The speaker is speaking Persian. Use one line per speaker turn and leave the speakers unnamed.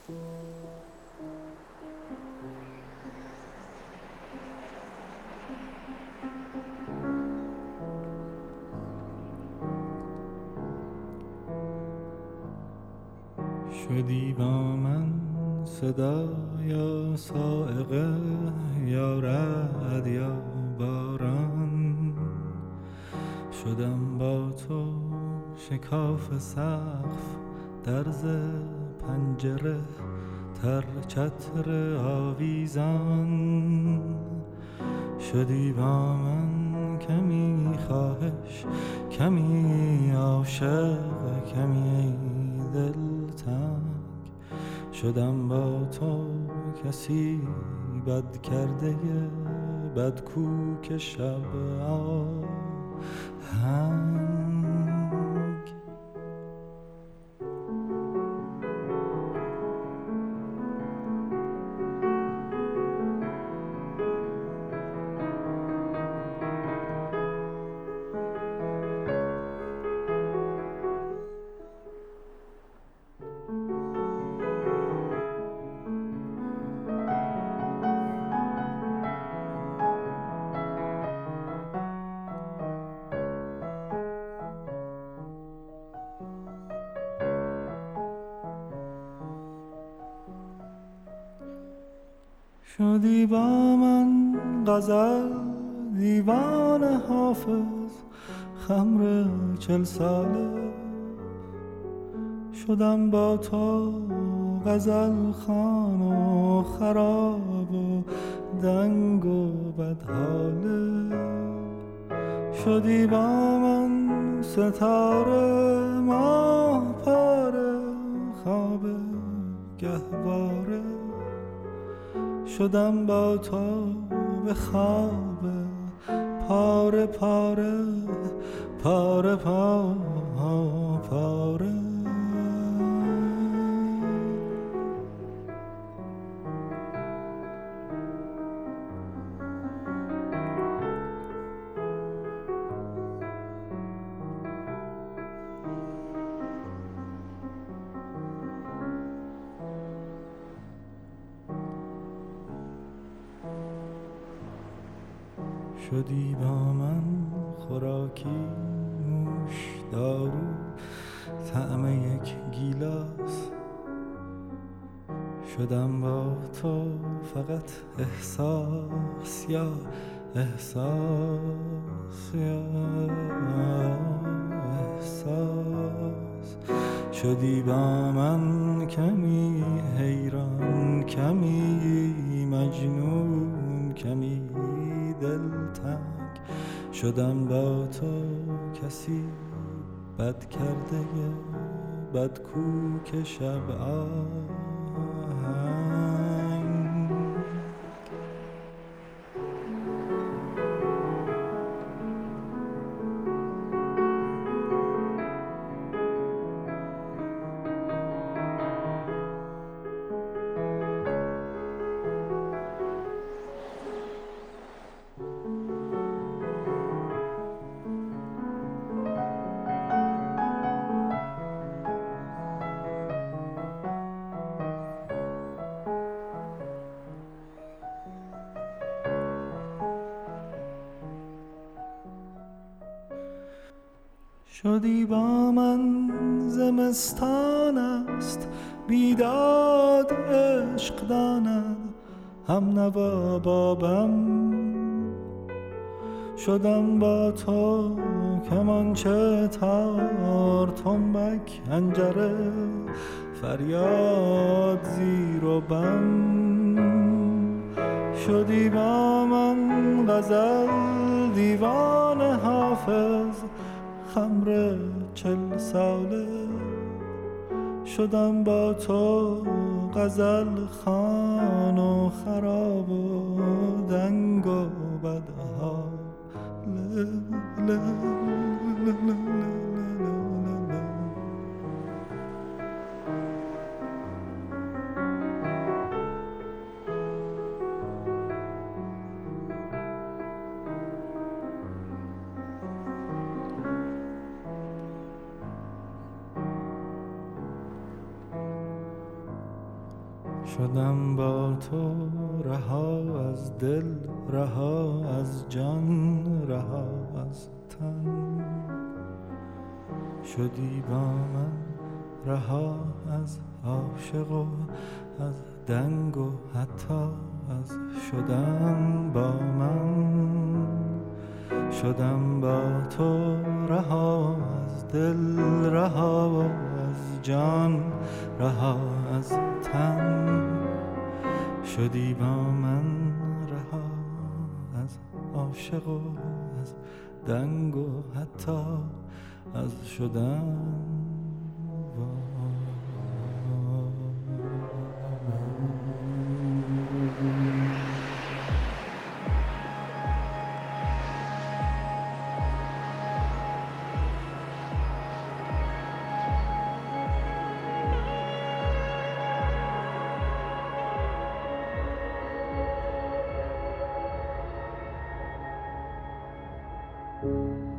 شدی با من صدا یا صاعقه یا رعد یا باران، شدم با تو شکاف سقف، درز پنجره، تر چتر آویزان. شدی با من کمی خواهش، کمی عاشق، کمی دلتنگ. شدم با تو کسی بد کرده، بدکوک شب آهنگ. شدی با من غزل دیوان حافظ، خمر 40 ساله. شدم با تو غزل خوان و خراب و دنگ و بدحاله. شدی با من ستاره ماه پاره، خواب گهواره. شدم با تو به خواب پاره پاره، پاره پاره. شدی با من خوراکی، نوش دارو، طعم یک گیلاس. شدم با تو فقط احساس یا احساس یا احساس. شدی با من کمی حیران، کمی مجنون، کمی دلتنگ. شدم با تو کسی بد کرده، بدکوک شب آهنگ. شدی با من زمستان است، بیداد عشق داند، هم نوا بابم. شدم با تو کمانچه تار، تنبک حنجره، فریاد زیر و بم. شدی با من غزل دیوان حافظ، خمر 40 ساله. شدم با تو غزل خوان و خراب و دنگ و بدحاله. شدم با تو رها از دل، رها از جان، رها از تن. شدی با من رها از عاشق و از دنگ و حتی از شدن با من. شدم با تو رها از دل، رها از جان، رها از تن. شدی با من رها از عاشق و از دنگ و حتی از شدن با من.